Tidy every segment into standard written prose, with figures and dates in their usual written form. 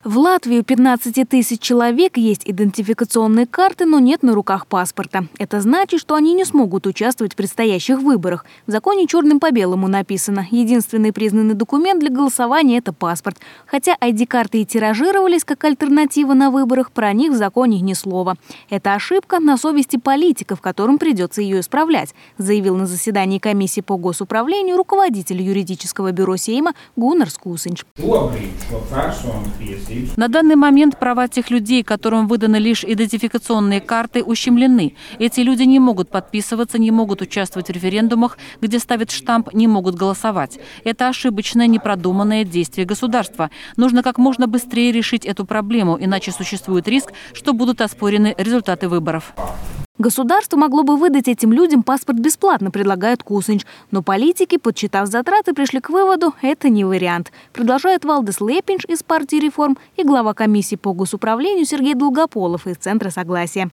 В Латвии у 15 тысяч человек есть идентификационные карты, но нет на руках паспорта. Это значит, что они не смогут участвовать в предстоящих выборах. В законе черным по белому написано: единственный признанный документ для голосования – это паспорт. Хотя ID-карты и тиражировались как альтернатива на выборах, про них в законе ни слова. Это ошибка на совести политиков, которым придется ее исправлять, заявил на заседании комиссии по госуправлению руководитель юридического бюро Сейма Гуннарс Кусинч. На данный момент права тех людей, которым выданы лишь идентификационные карты, ущемлены. Эти люди не могут подписываться, не могут участвовать в референдумах, где ставят штамп, не могут голосовать. Это ошибочное, непродуманное действие государства. Нужно как можно быстрее решить эту проблему, иначе существует риск, что будут оспорены результаты выборов. Государство могло бы выдать этим людям паспорт бесплатно, предлагает Кусинч. Но политики, подсчитав затраты, пришли к выводу – это не вариант. Продолжает Валдис Лепинш из партии «Реформ» и глава комиссии по госуправлению Сергей Долгополов из Центра согласия.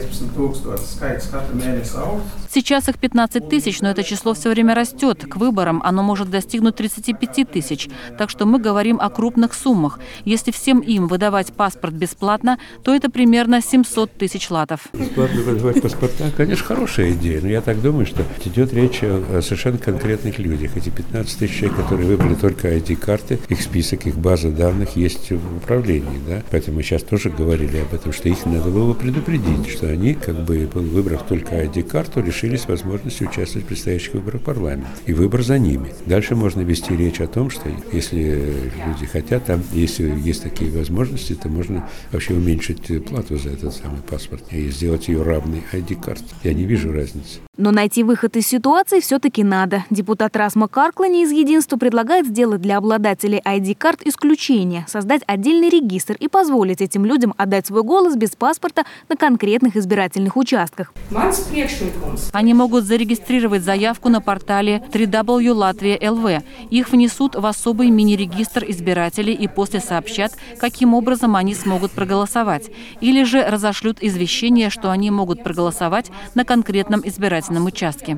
Сейчас их 15 тысяч, но это число все время растет. К выборам оно может достигнуть 35 тысяч. Так что мы говорим о крупных суммах. Если всем им выдавать паспорт бесплатно, то это примерно 700 тысяч латов. Паспорта, конечно, хорошая идея, но я так думаю, что идет речь о совершенно конкретных людях. Эти 15 тысяч человек, которые выбрали только ID-карты, их список, их база данных есть в управлении. Да? Поэтому мы сейчас тоже говорили об этом, что их надо было предупредить, что они, выбрав только ID-карту, лишились возможности участвовать в предстоящих выборах в парламент. И выбор за ними. Дальше можно вести речь о том, что если люди хотят, если есть такие возможности, то можно вообще уменьшить плату за этот самый паспорт и сделать ее равной ID-карт. Я не вижу разницы. Но найти выход из ситуации все-таки надо. Депутат Расма Карклани из «Единства» предлагает сделать для обладателей ID-карт исключение, создать отдельный регистр и позволить этим людям отдать свой голос без паспорта на конкретных избирательных участках. Они могут зарегистрировать заявку на портале www.latvia.lv. Их внесут в особый мини-регистр избирателей и после сообщат, каким образом они смогут проголосовать. Или же разошлют извещение, что они могут проголосовать на конкретном избирательном участке.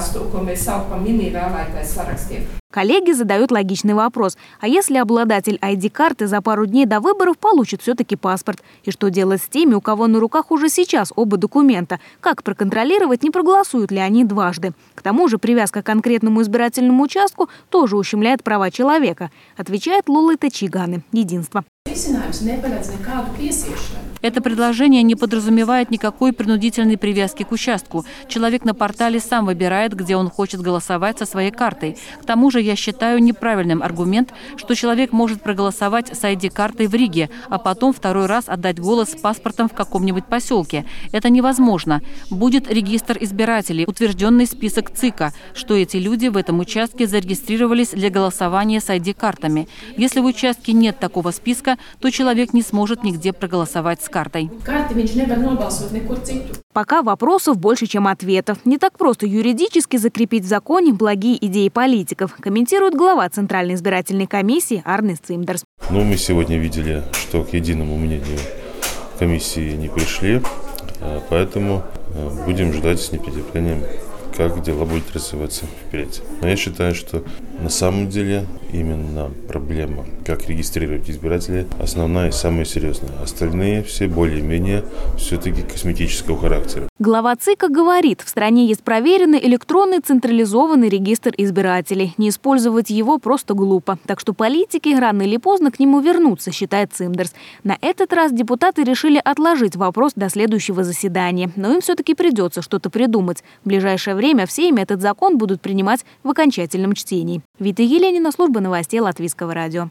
Коллеги задают логичный вопрос. А если обладатель ID-карты за пару дней до выборов получит все-таки паспорт? И что делать с теми, у кого на руках уже сейчас оба документа? Как проконтролировать, не проголосуют ли они дважды? К тому же привязка к конкретному избирательному участку тоже ущемляет права человека, отвечает Лолита Чиганы, «Единство». Это предложение не подразумевает никакой принудительной привязки к участку. Человек на портале сам выбирает, где он хочет голосовать со своей картой. К тому же я считаю неправильным аргумент, что человек может проголосовать с ID-картой в Риге, а потом второй раз отдать голос с паспортом в каком-нибудь поселке. Это невозможно. Будет регистр избирателей, утвержденный список ЦИКа, что эти люди в этом участке зарегистрировались для голосования с ID-картами. Если в участке нет такого списка, то человек не сможет нигде проголосовать с картой. Пока вопросов больше, чем ответов. Не так просто юридически закрепить в законе благие идеи политиков, комментирует глава Центральной избирательной комиссии Арнис Цимдерс. Мы сегодня видели, что к единому мнению комиссии не пришли, поэтому будем ждать с нетерпением, как дела будут развиваться вперед. Но я считаю, что на самом деле именно проблема, как регистрировать избирателей, основная и самая серьезная. Остальные все более-менее все-таки косметического характера. Глава ЦИКа говорит, в стране есть проверенный электронный централизованный регистр избирателей. Не использовать его просто глупо. Так что политики рано или поздно к нему вернутся, считает Цимдерс. На этот раз депутаты решили отложить вопрос до следующего заседания. Но им все-таки придется что-то придумать. В ближайшее время в Сейме этот закон будут принимать в окончательном чтении. Вита Еленина, служба новостей Латвийского радио.